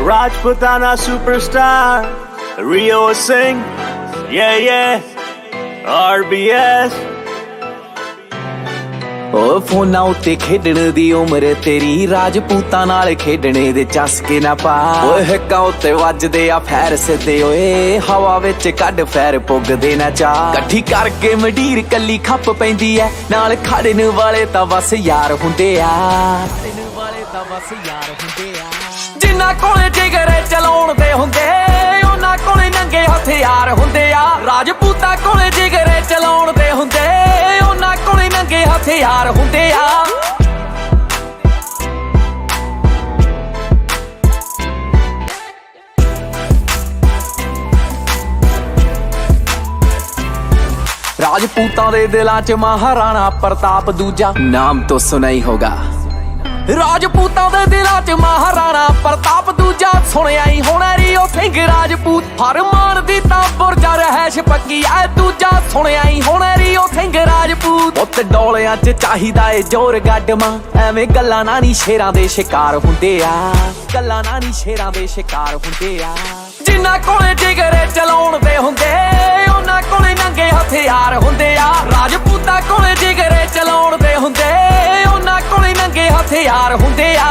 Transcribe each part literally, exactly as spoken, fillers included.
Rajputana superstar, Rio Singh, yeah yeah, R B S। ओ फोना उत्ते खेडण दी उम्र तेरी, राजपूतां नाल खेडणे दे चस्के ना पा। ओए हिक्कां उत्ते वजदे आ फैर सिद्धे ओए, हवा विच कढ फैर पुगदे ना चा। कट्ठी करके मंडीर कल्ली खप पैंदी ऐ, नाल खड़न वाले तां बस यार हुंदे आ। खड़न वाले तां बस यार हुंदे आ। जिन्हां कोले जिगर चलाउण दे हुंदे, उन्हां कोले नंगे हथियार हुंदे आ। राजपूतां कोले जिगर चलाउण दे हुंदे, उन्हां कोले नंगे हथियार हुंदे आ। राजपूतां दे दिलां च महाराणा प्रताप दूजा, नाम तो सुना ही होगा। राजपूतां दे दिलां च महाराणा प्रताप दूजा, सुनिया ही होना रियो सिंह राजपूत। फरमान दी तां बुरजा रहैश पक्की ऐ दूजा, सुनिया ही होना रियो सिंह राजपूत। उत्त डोलियां च चाहिदा ए जोर गड्डमा, एवें गल्लां ना नी शेरां दे शिकार हुंदे आ। गल्लां ना नी शेरां दे शिकार हुंदे आ। जिन्हां कोले जिगर चलाउण दे हुंदे, उन्हां कोले नंगे हथियार हुंदे आ। राजपूतां कोले जिगर चलाउण दे हुंदे, उन्हां कोले नंगे हथियार हुंदे आ।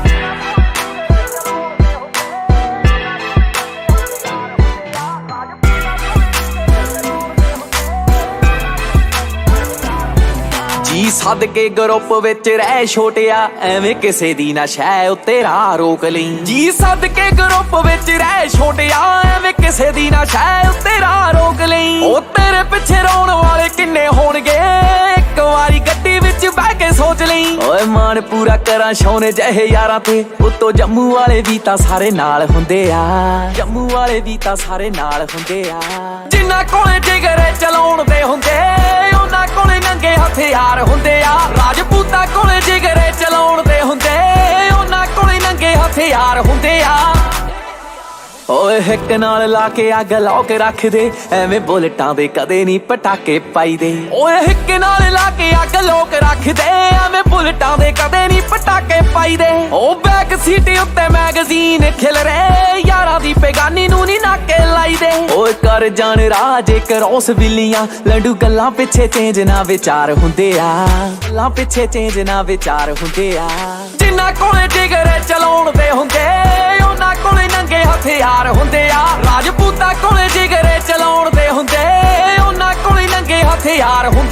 जी सद के ग्रुप विच रह छोटिया, एवें किसे दी ना शै उत्ते राह रोक लई। जी सद के ग्रुप विच रह छोटिया, एवें किसे दी ना शै उत्ते राह रोक लई। ओ तेरे पिछे रोण वाले किन्ने होणगे, इक वारी गड्डी विच बैठ के सोच लई। ओए मान पूरा करां शौने जहे यारां ते, उत्तों जम्मू वाले भी तां सारे नाल हुंदे आ। जम्मू वाले भी तां सारे नाल हुंदे आ। जिन्हां कोले जिगर चलाउण दे हुंदे, उन्हां कोले नंगे हथियार हुंदे आ। राजपूतां कोले जिगर चलाउण दे हुंदे, उन्हां कोले नंगे हथियार हुंदे आ। ओए हिक नाल ला के अग ला के रख दे, एवें बुलेटां दे कदे नी पटाके पाई दे। ओए हिक नाल ला के अग ला के रख दे, एवें बुलेटां दे कदे नी पटाके पाई दे। ओ बैक सीट उत्ते मैगजीन खिल रे, यारां दी बेगानी नूं नी नाके लाई दे। ओए कर जान राज क्रॉस बिल्लियां, लड्डू गल्लां पिछे चेंज ना विचार हुंदे आ। गल्लां पिछे चेंज ना विचार हुंदे आ। जिन्हां कोले जिगर चलाउण दे हुंदे, उन्हां कोले नंगे हथियार हुंदे आ। राजपूतां कोले जिगर चलाउण दे हुंदे, उन्हां कोले नंगे हथियार हुंदे।